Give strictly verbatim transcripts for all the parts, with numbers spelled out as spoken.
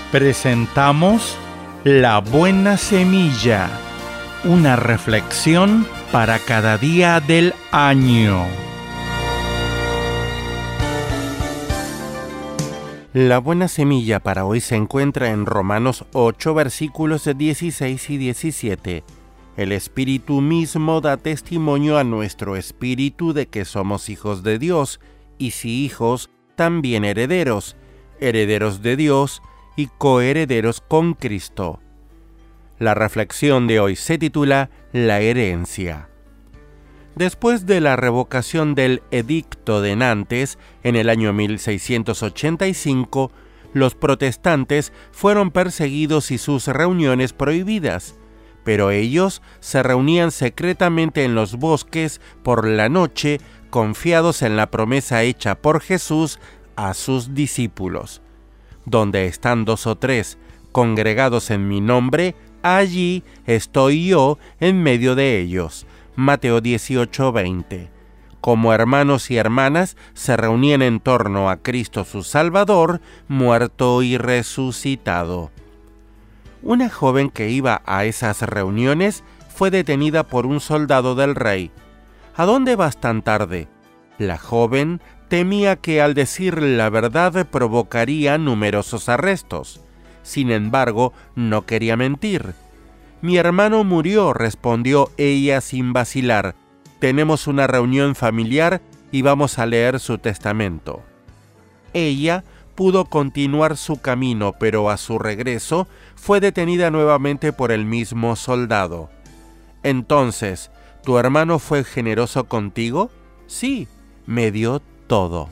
Presentamos La Buena Semilla, una reflexión para cada día del año. La buena semilla para hoy se encuentra en Romanos ocho, versículos dieciséis y diecisiete. El Espíritu mismo da testimonio a nuestro espíritu de que somos hijos de Dios, y si hijos, también herederos, herederos de Dios y coherederos con Cristo. La reflexión de hoy se titula La herencia. Después de la revocación del Edicto de Nantes en el año mil seiscientos ochenta y cinco, los protestantes fueron perseguidos y sus reuniones prohibidas, pero ellos se reunían secretamente en los bosques por la noche, confiados en la promesa hecha por Jesús a sus discípulos. Donde están dos o tres congregados en mi nombre, allí estoy yo en medio de ellos. Mateo dieciocho, veinte. Como hermanos y hermanas se reunían en torno a Cristo su Salvador, muerto y resucitado. Una joven que iba a esas reuniones fue detenida por un soldado del rey. ¿A dónde vas tan tarde? La joven temía que al decir la verdad provocaría numerosos arrestos. Sin embargo, no quería mentir. Mi hermano murió, respondió ella sin vacilar. Tenemos una reunión familiar y vamos a leer su testamento. Ella pudo continuar su camino, pero a su regreso fue detenida nuevamente por el mismo soldado. Entonces, ¿tu hermano fue generoso contigo? Sí, me dio todo.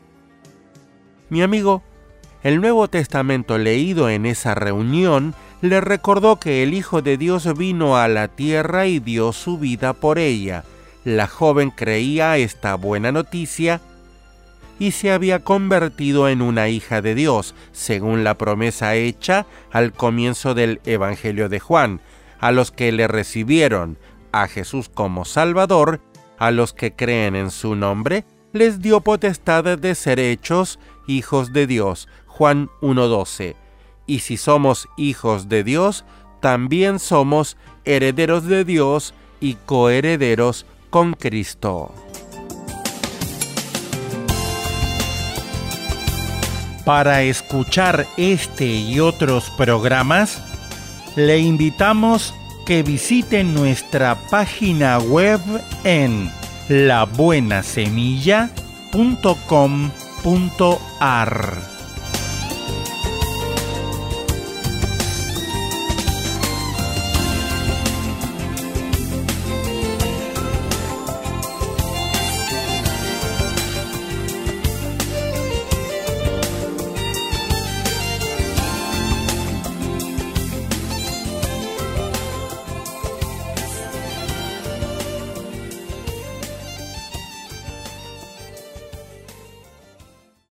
Mi amigo, el Nuevo Testamento leído en esa reunión le recordó que el Hijo de Dios vino a la tierra y dio su vida por ella. La joven creía esta buena noticia y se había convertido en una hija de Dios, según la promesa hecha al comienzo del Evangelio de Juan. A los que le recibieron a Jesús como Salvador, a los que creen en su nombre, les dio potestad de ser hechos hijos de Dios. Juan uno, doce. Y si somos hijos de Dios, también somos herederos de Dios y coherederos con Cristo. Para escuchar este y otros programas, le invitamos que visite nuestra página web en la buena semilla punto com punto a r.